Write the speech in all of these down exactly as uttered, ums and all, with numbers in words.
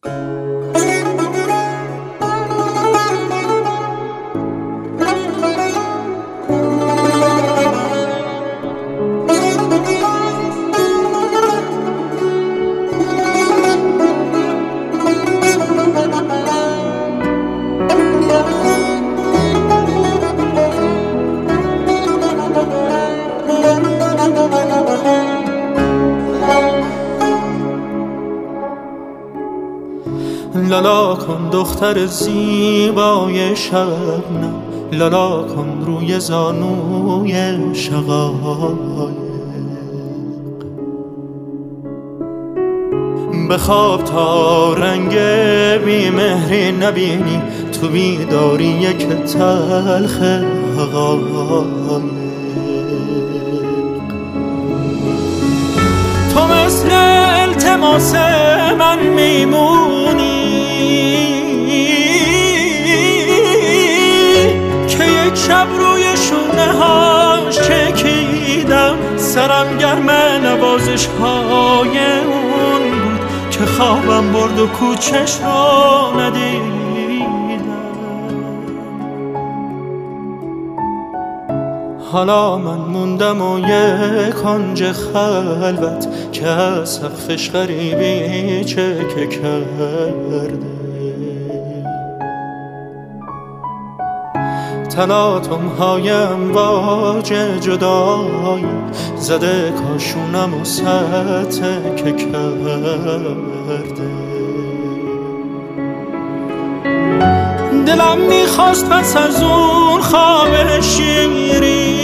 لالا کن دختر زیبای شبنم، لالا کن روی زانوی شقایق. بخواب تا رنگ بیمهری نبینی، تو بیداری یک تلخ حقایق. تو مثل التماس من میمونی که یک شب روی شونه هاش چکیدم، سرم گرم نوازش های اون بود که خوابم برد و کوچش رو ندیدم. حالا من موندم و یک کنج خلوت که از سقفش غریبی چکه کرده. تلاطم های امواج جدایی زده کاشونم و سطح که کرده. دلم میخواست پس از اون خواب شیرین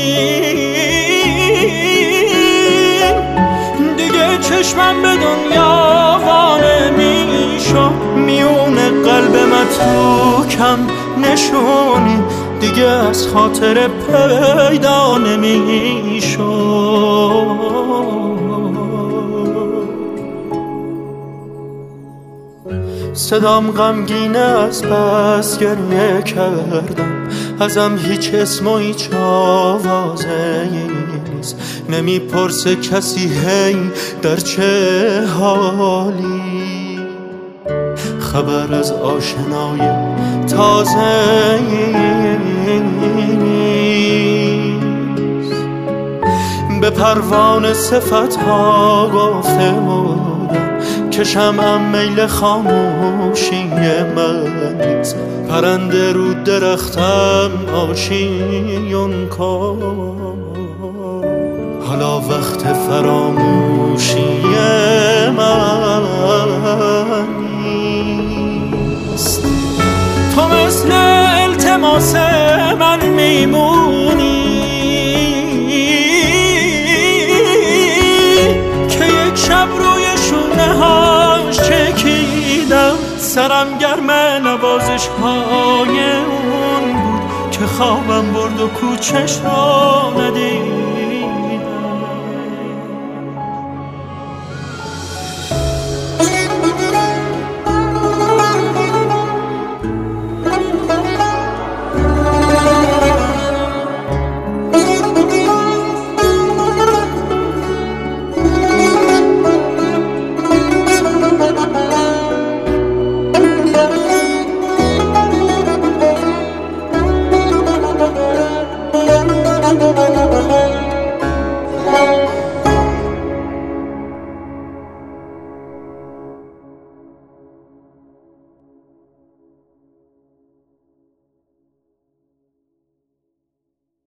دیگه چشمم به دنیا وانه میشو، میون قلب متروکم نشونی دیگه از خاطر پیدا نمیشو. صدام غمگینه از بس گریه کردم، ازم هیچ اسم و هیچ آوازه نیست. نمیپرسه کسی هی در چه حالی، خبر از آشنای تازه نیست. به پروانه صفت ها گفته بودم که شمعم میل خاموشی من نیست. پرنده رو درختم آشیون کن، حالا وقت فراموشی من نیست. تو مثل التماس من میمونی که یک شب روی شونه هاش چکیدم، سرم گرم نوازش های اون بود که خوابم برد و کوچش رو ندید.